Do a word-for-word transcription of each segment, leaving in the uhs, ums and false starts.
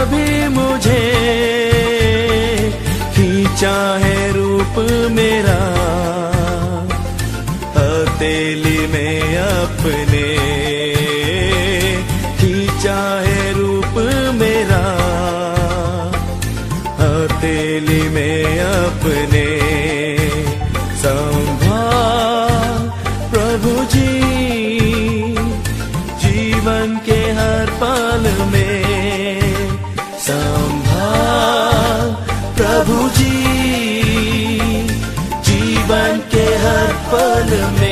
कभी मुझे खींचा है रूप मेरा हथेली में अपने, खींचा है रूप मेरा हथेली में अपने। संभाल प्रभु जी जीवन के हर पल में, संभाल प्रभु जी जीवन के हर पल में।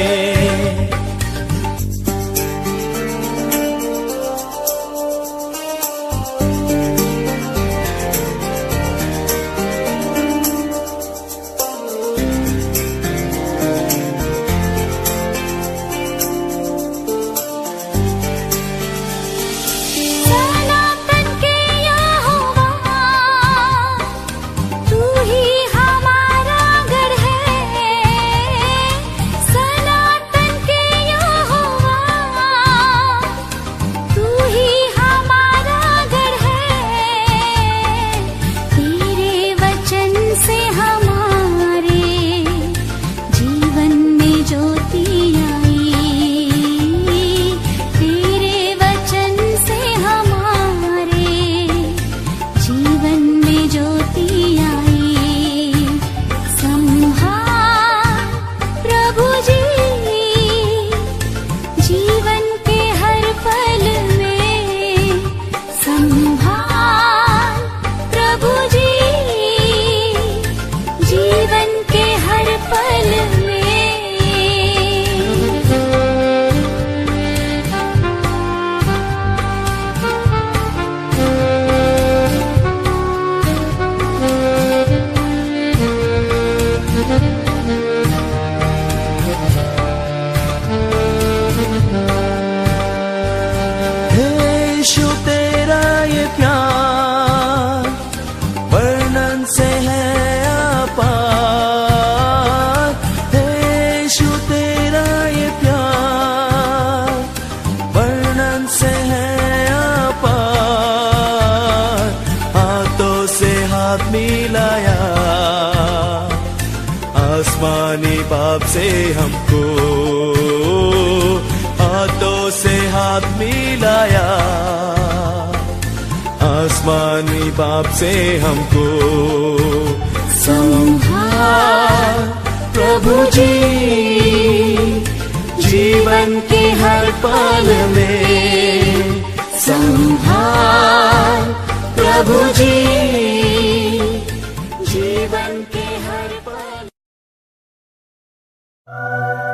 यीशु तेरा ये प्यार वर्णन से है अपार, यीशु तेरा ये प्यार वर्णन से है अपार। हाथों से हाथ मिलाया आसमानी बाप से हमको, हाथों से हाथ मिलाया आसमानी बाप से हमको। संभाल प्रभु जी जीवन के हर पल में, संभाल प्रभु जी जीवन के हर पल।